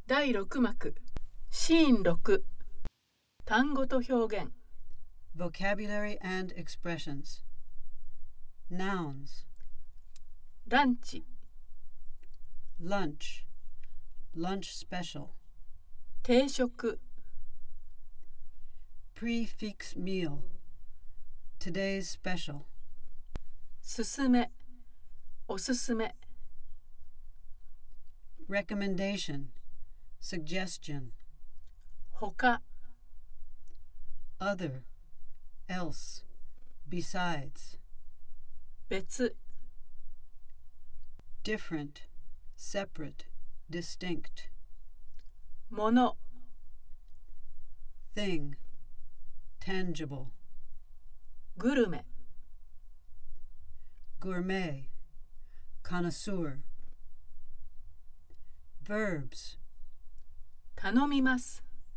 第6幕シーン6単語と表現 Vocabulary and expressions. Nouns. ランチ Lunch. Lunch special. 定食 Prefix meal. Today's special. すすめおすすめ Recommendation. Suggestion. ほか Other. Else. Besides. 別 Different. Separate. Distinct. もの Thing. Tangible. グルメ Gourmet. Connoisseur. Verbs. 頼みます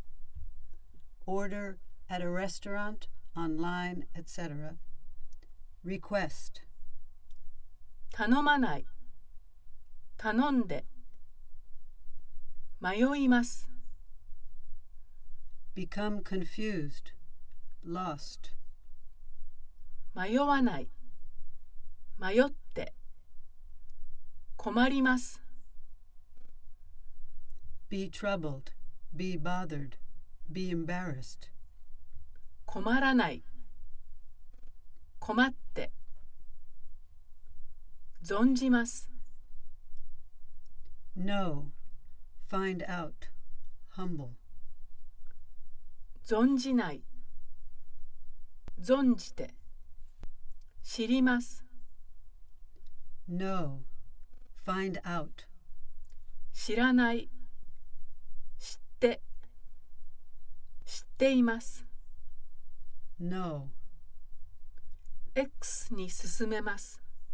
Order at a restaurant, online, etc. Request. 頼まない頼んで迷います Become confused. Lost. 迷わない迷って困ります Be troubled. Be bothered. Be embarrassed. 困らない困って存じます Know. Find out. Humble. 存じない存じて知ります Know. Find out. 知らない知って知っています Know. X に進めます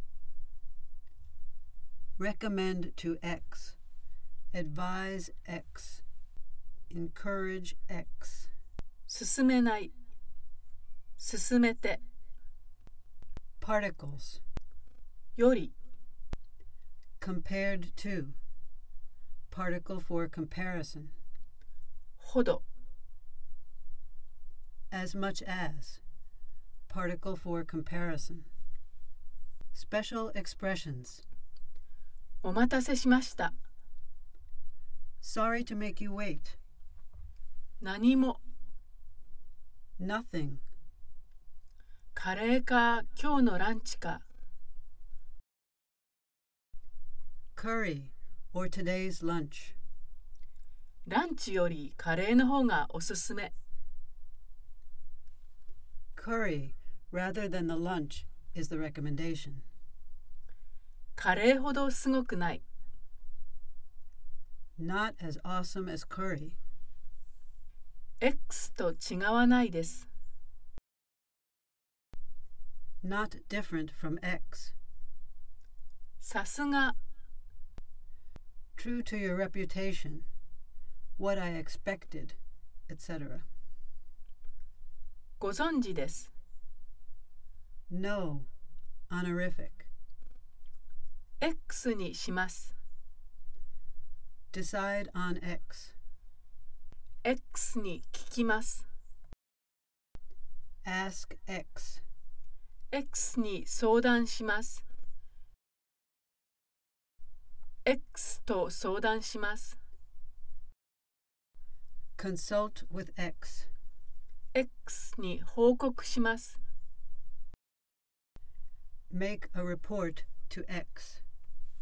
Recommend to X. Advise X. Encourage X. 進めない進めて Particles. より Compared to. Particle for comparison. ほど As much as. Particle for comparison. Special expressions. お待たせしました Sorry to make you wait. 何も Nothing. カレーか今日のランチか Curry or today's lunch. ランチよりカレーの方がおすすめ Curry rather than the lunch is the recommendation. カレーほどすごくない Not as awesome as curry. X と違わないです Not different from X. さすが True to your reputation. What I expected, etc. ご存知です No. Honorific. X にします Decide on X. X に聞きます Ask X. X に相談します X と相談します Consult with X. X に報告します Make a report to X.